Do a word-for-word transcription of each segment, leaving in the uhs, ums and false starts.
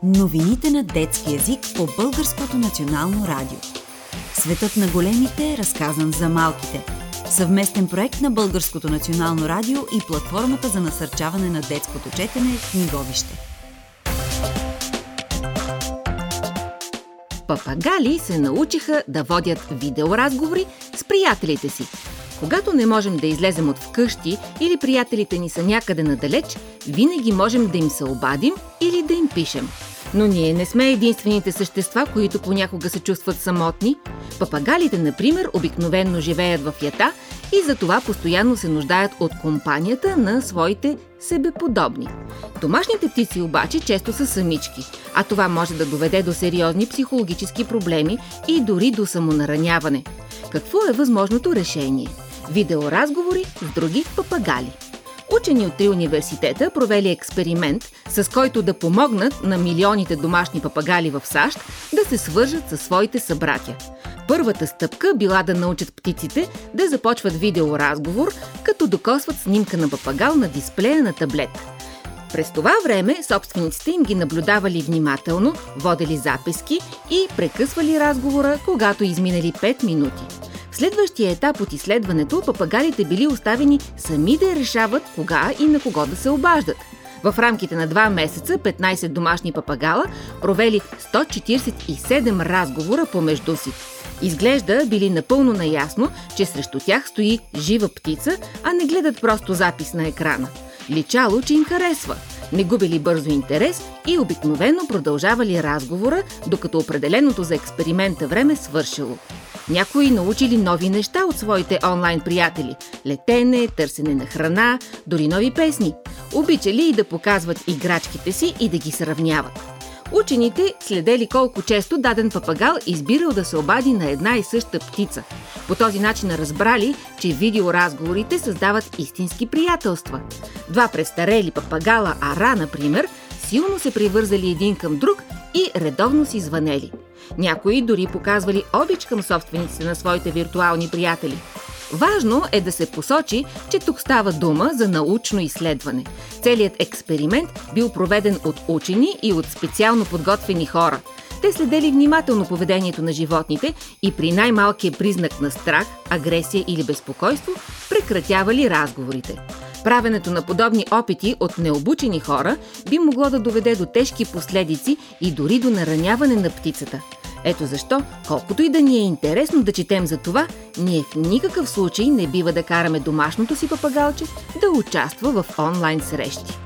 Новините на детски език по Българското национално радио. Светът на големите, разказан за малките. Съвместен проект на Българското национално радио и платформата за насърчаване на детското четене Книговище. Папагали се научиха да водят видеоразговори с приятелите си. Когато не можем да излезем от вкъщи или приятелите ни са някъде надалеч, винаги можем да им се обадим или да им пишем. Но ние не сме единствените същества, които понякога се чувстват самотни. Папагалите, например, обикновенно живеят в ята и затова постоянно се нуждаят от компанията на своите себеподобни. Домашните птици обаче често са самички, а това може да доведе до сериозни психологически проблеми и дори до самонараняване. Какво е възможното решение? Видеоразговори с други папагали. Учени от три университета провели експеримент, с който да помогнат на милионите домашни папагали в САЩ да се свържат със своите събратя. Първата стъпка била да научат птиците да започват видеоразговор, като докосват снимка на папагал на дисплея на таблет. През това време собствениците им ги наблюдавали внимателно, водели записки и прекъсвали разговора, когато изминали пет минути. В следващия етап от изследването папагалите били оставени сами да решават кога и на кого да се обаждат. В рамките на два месеца петнайсет домашни папагала провели сто четирийсет и седем разговора помежду си. Изглежда били напълно наясно, че срещу тях стои жива птица, а не гледат просто запис на екрана. Личало, че им харесва. Не губили бързо интерес и обикновено продължавали разговора, докато определеното за експеримента време свършило. Някои научили нови неща от своите онлайн приятели – летене, търсене на храна, дори нови песни. Обичали и да показват играчките си и да ги сравняват. Учените следели колко често даден папагал избирал да се обади на една и съща птица. По този начин разбрали, че видеоразговорите създават истински приятелства. Два престарели папагала Ара, например, силно се привързали един към друг и редовно си звънели. Някои дори показвали обич към собствениците на своите виртуални приятели. Важно е да се посочи, че тук става дума за научно изследване. Целият експеримент бил проведен от учени и от специално подготвени хора. Те следели внимателно поведението на животните и при най-малкия признак на страх, агресия или безпокойство прекратявали разговорите. Правенето на подобни опити от необучени хора би могло да доведе до тежки последици и дори до нараняване на птицата. Ето защо, колкото и да ни е интересно да четем за това, ние в никакъв случай не бива да караме домашното си папагалче да участва в онлайн срещи.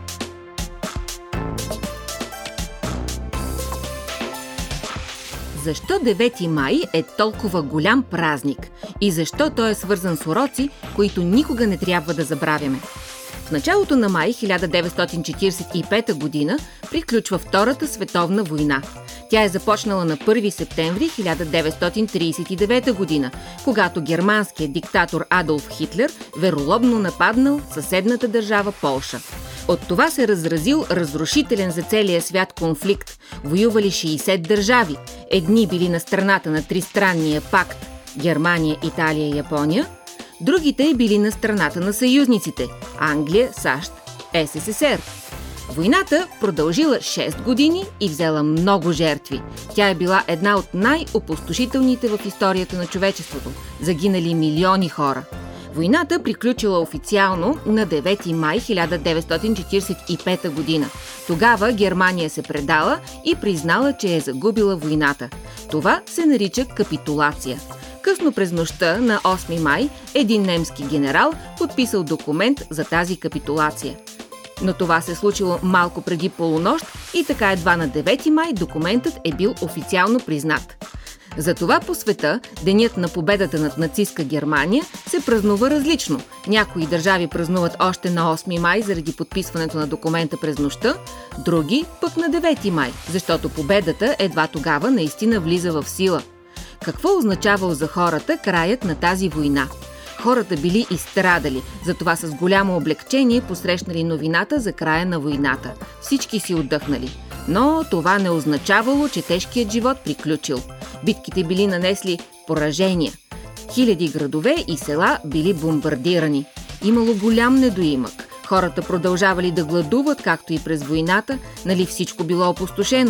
Защо девети май е толкова голям празник и защо той е свързан с уроци, които никога не трябва да забравяме? В началото на май хиляда деветстотин четирийсет и пета година приключва Втората световна война. Тя е започнала на първи септември хиляда деветстотин трийсет и девета година, когато германският диктатор Адолф Хитлер вероломно нападнал съседната държава Полша. От това се разразил разрушителен за целия свят конфликт. Воювали шейсет държави. Едни били на страната на тристранния пакт Германия, Италия и Япония, другите били на страната на съюзниците – Англия, САЩ, СССР. Войната продължила шест години и взела много жертви. Тя е била една от най-опустошителните в историята на човечеството. Загинали милиони хора. Войната приключила официално на девети май хиляда деветстотин четирийсет и пета година. Тогава Германия се предала и признала, че е загубила войната. Това се нарича капитулация. Късно през нощта на осми май един немски генерал подписал документ за тази капитулация. Но това се случило малко преди полунощ и така едва на девети май документът е бил официално признат. Затова по света Денят на победата над нацистка Германия се празнува различно. Някои държави празнуват още на осми май заради подписването на документа през нощта, други пък на девети май, защото победата едва тогава наистина влиза в сила. Какво означавал за хората краят на тази война? Хората били изстрадали, затова с голямо облегчение посрещнали новината за края на войната. Всички си отдъхнали. Но това не означавало, че тежкият живот приключил. Битките били нанесли поражения. Хиляди градове и села били бомбардирани. Имало голям недоимък. Хората продължавали да гладуват, както и през войната, нали всичко било опустошено.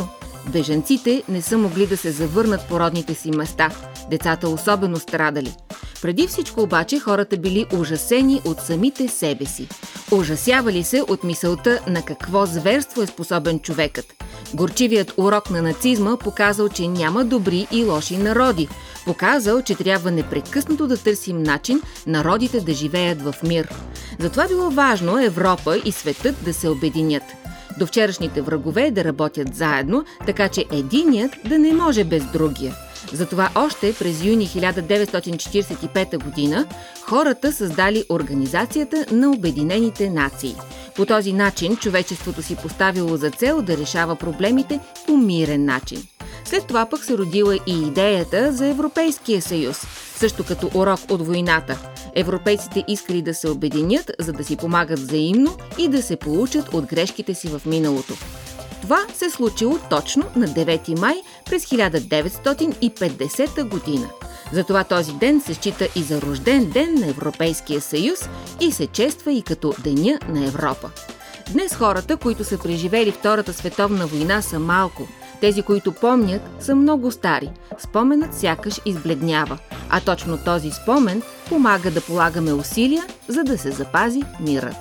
Бежанците не са могли да се завърнат по родните си места. Децата особено страдали. Преди всичко обаче хората били ужасени от самите себе си. Ужасявали се от мисълта на какво зверство е способен човекът. Горчивият урок на нацизма показал, че няма добри и лоши народи. Показал, че трябва непрекъснато да търсим начин народите да живеят в мир. Затова било важно Европа и светът да се обединят. До вчерашните врагове да работят заедно, така че единият да не може без другия. Затова още през юни хиляда деветстотин четиридесет и пета година хората създали Организацията на Обединените нации. По този начин човечеството си поставило за цел да решава проблемите по мирен начин. След това пък се родила и идеята за Европейския съюз, също като урок от войната. Европейците искали да се обединят, за да си помагат взаимно и да се получат от грешките си в миналото. Това се случило точно на девети май през хиляда деветстотин и петдесета година. Затова този ден се счита и за рожден ден на Европейския съюз и се чества и като Деня на Европа. Днес хората, които са преживели Втората световна война, са малко. Тези, които помнят, са много стари. Споменът сякаш избледнява. А точно този спомен помага да полагаме усилия, за да се запази мирът.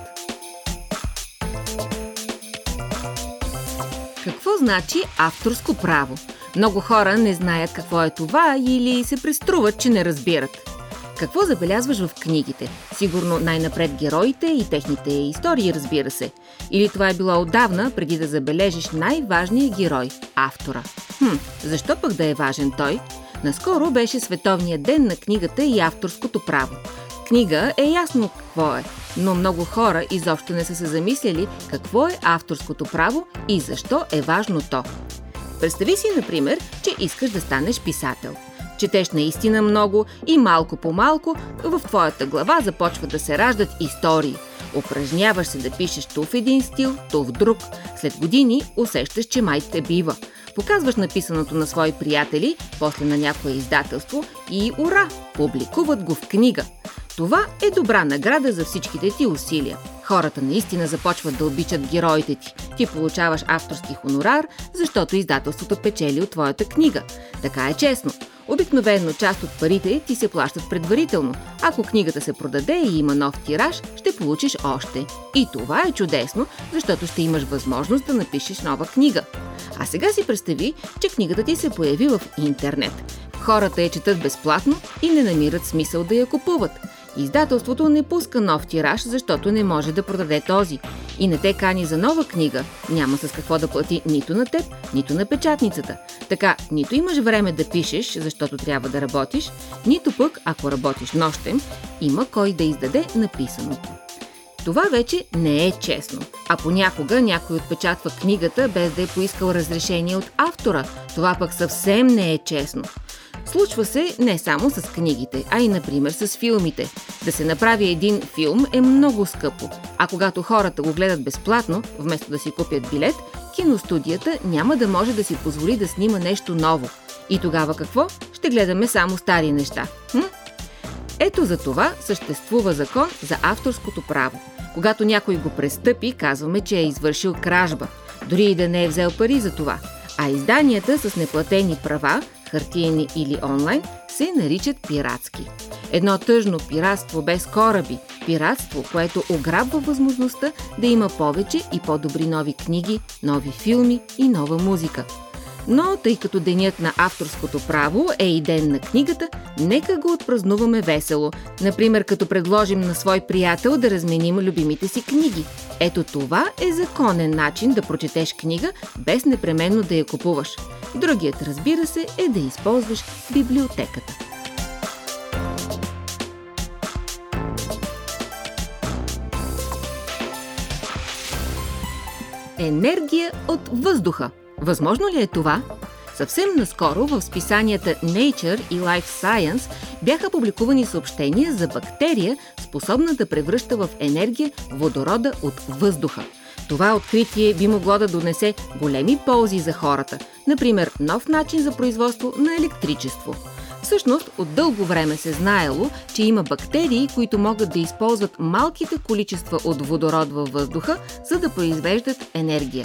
Какво значи авторско право? Много хора не знаят какво е това или се преструват, че не разбират. Какво забелязваш в книгите? Сигурно най-напред героите и техните истории, разбира се. Или това е било отдавна, преди да забележиш най-важния герой – автора. Хм, защо пък да е важен той? Наскоро беше Световният ден на книгата и авторското право. Книга е ясно какво е, но много хора изобщо не са се замисляли какво е авторското право и защо е важно то. Представи си, например, че искаш да станеш писател. Четеш наистина много и малко по малко в твоята глава започват да се раждат истории. Упражняваш се да пишеш то в един стил, то в друг. След години усещаш, че май те бива. Показваш написаното на свои приятели, после на някое издателство и ура! Публикуват го в книга. Това е добра награда за всичките ти усилия. Хората наистина започват да обичат героите ти. Ти получаваш авторски хонорар, защото издателството печели от твоята книга. Така е честно. Обикновено част от парите ти се плащат предварително. Ако книгата се продаде и има нов тираж, ще получиш още. И това е чудесно, защото ще имаш възможност да напишеш нова книга. А сега си представи, че книгата ти се появи в интернет. Хората я четат безплатно и не намират смисъл да я купуват. Издателството не пуска нов тираж, защото не може да продаде този. И не те кани за нова книга. Няма с какво да плати нито на теб, нито на печатницата. Така, нито имаш време да пишеш, защото трябва да работиш, нито пък, ако работиш нощем, има кой да издаде написаното. Това вече не е честно. А понякога някой отпечатва книгата без да е поискал разрешение от автора. Това пък съвсем не е честно. Случва се не само с книгите, а и, например, с филмите. Да се направи един филм е много скъпо, а когато хората го гледат безплатно, вместо да си купят билет, киностудията няма да може да си позволи да снима нещо ново. И тогава какво? Ще гледаме само стари неща. Хм? Ето за това съществува закон за авторското право. Когато някой го престъпи, казваме, че е извършил кражба, дори и да не е взел пари за това. А изданията с неплатени права, хартиени или онлайн, се наричат пиратски. Едно тъжно пиратство без кораби, пиратство, което ограбва възможността да има повече и по-добри нови книги, нови филми и нова музика. Но тъй като денят на авторското право е и ден на книгата, нека го отпразнуваме весело. Например, като предложим на свой приятел да разменим любимите си книги. Ето това е законен начин да прочетеш книга, без непременно да я купуваш. Другият, разбира се, е да използваш библиотеката. Енергия от въздуха. Възможно ли е това? Съвсем наскоро в списанията Nature и Life Science бяха публикувани съобщения за бактерия, способна да превръща в енергия водорода от въздуха. Това откритие би могло да донесе големи ползи за хората, например нов начин за производство на електричество. Всъщност, от дълго време се знаело, че има бактерии, които могат да използват малките количества от водород във въздуха, за да произвеждат енергия.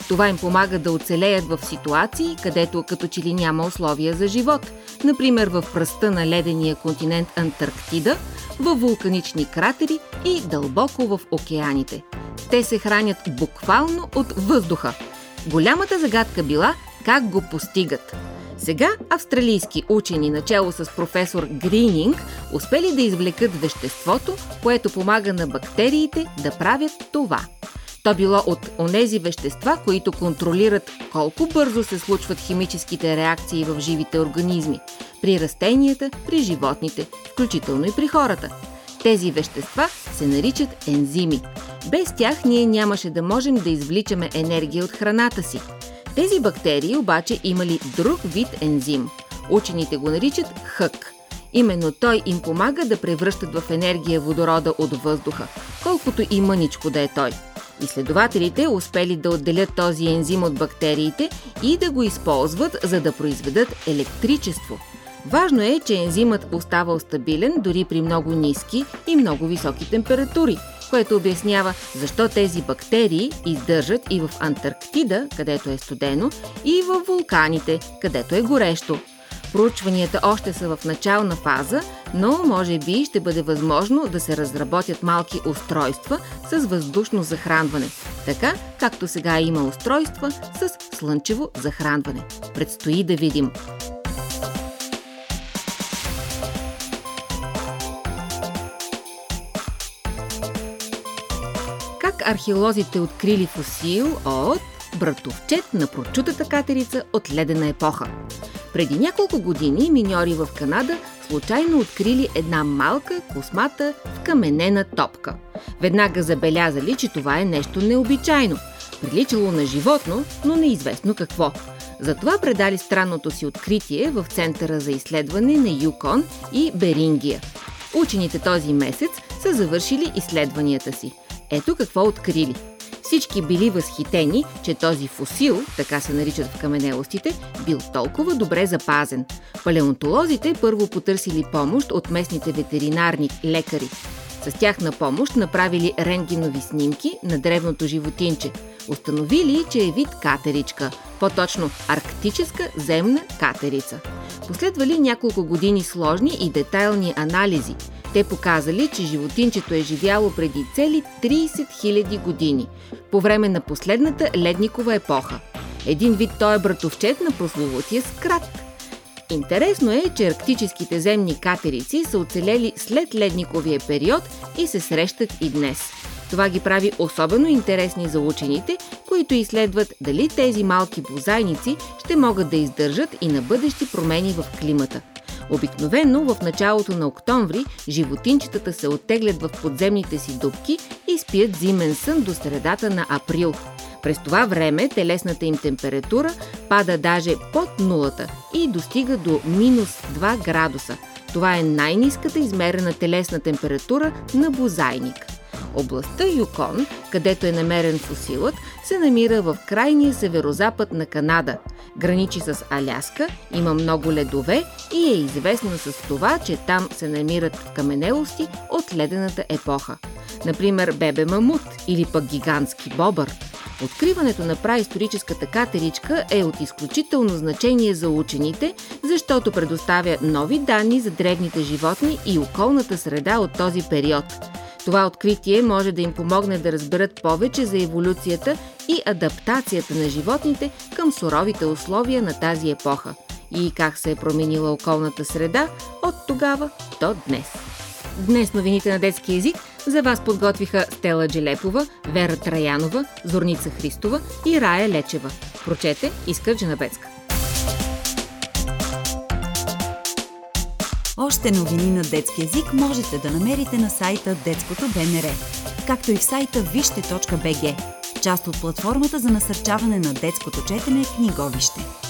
Това им помага да оцелеят в ситуации, където като че ли няма условия за живот. Например, в пръста на ледения континент Антарктида, във вулканични кратери и дълбоко в океаните. Те се хранят буквално от въздуха. Голямата загадка била как го постигат. Сега австралийски учени, начело с професор Грининг, успели да извлекат веществото, което помага на бактериите да правят това. То било от онези вещества, които контролират колко бързо се случват химическите реакции в живите организми, при растенията, при животните, включително и при хората. Тези вещества се наричат ензими. Без тях ние нямаше да можем да извличаме енергия от храната си. Тези бактерии обаче имали друг вид ензим. Учените го наричат хък. Именно той им помага да превръщат в енергия водорода от въздуха, колкото и мъничко да е той. Изследователите успели да отделят този ензим от бактериите и да го използват, за да произведат електричество. Важно е, че ензимът оставал стабилен дори при много ниски и много високи температури, което обяснява защо тези бактерии издържат и в Антарктида, където е студено, и в вулканите, където е горещо. Проучванията още са в начална фаза, но може би ще бъде възможно да се разработят малки устройства с въздушно захранване, така както сега има устройства с слънчево захранване. Предстои да видим. Как археолозите открили фосил от братовчет на прочутата катерица от ледена епоха. Преди няколко години миньори в Канада случайно открили една малка, космата, вкаменена топка. Веднага забелязали, че това е нещо необичайно. Приличало на животно, но неизвестно какво. Затова предали странното си откритие в Центъра за изследване на Юкон и Берингия. Учените този месец са завършили изследванията си. Ето какво открили. Всички били възхитени, че този фосил, така се наричат вкаменелостите, бил толкова добре запазен. Палеонтолозите първо потърсили помощ от местните ветеринарни лекари. С тях на помощ направили рентгенови снимки на древното животинче. Установили, че е вид катеричка, по-точно арктическа земна катерица. Последвали няколко години сложни и детайлни анализи. Те показали, че животинчето е живяло преди цели трийсет хиляди години, по време на последната ледникова епоха. Един вид той е братовчет на прословутия скрат. Интересно е, че арктическите земни катерици са оцелели след ледниковия период и се срещат и днес. Това ги прави особено интересни за учените, които изследват дали тези малки бозайници ще могат да издържат и на бъдещи промени в климата. Обикновено в началото на октомври животинчетата се оттеглят в подземните си дупки и спият зимен сън до средата на април. През това време телесната им температура пада даже под нулата и достига до минус два градуса. Това е най-ниската измерена телесна температура на бозайник. Областта Юкон, където е намерен фосилът, се намира в крайния северозапад на Канада. Граничи с Аляска, има много ледове и е известна с това, че там се намират вкаменелости от ледената епоха. Например, бебе мамут или пък гигантски бобър. Откриването на праисторическата катеричка е от изключително значение за учените, защото предоставя нови данни за древните животни и околната среда от този период. Това откритие може да им помогне да разберат повече за еволюцията и адаптацията на животните към суровите условия на тази епоха и как се е променила околната среда от тогава до днес. Днес новините на детски език за вас подготвиха Стела Джелепова, Вера Траянова, Зорница Христова и Рая Лечева. Прочете Искра Джанабецка. Още новини на детски език можете да намерите на сайта Детското БНР, както и в сайта вижте точка бг, част от платформата за насърчаване на детското четене Книговище.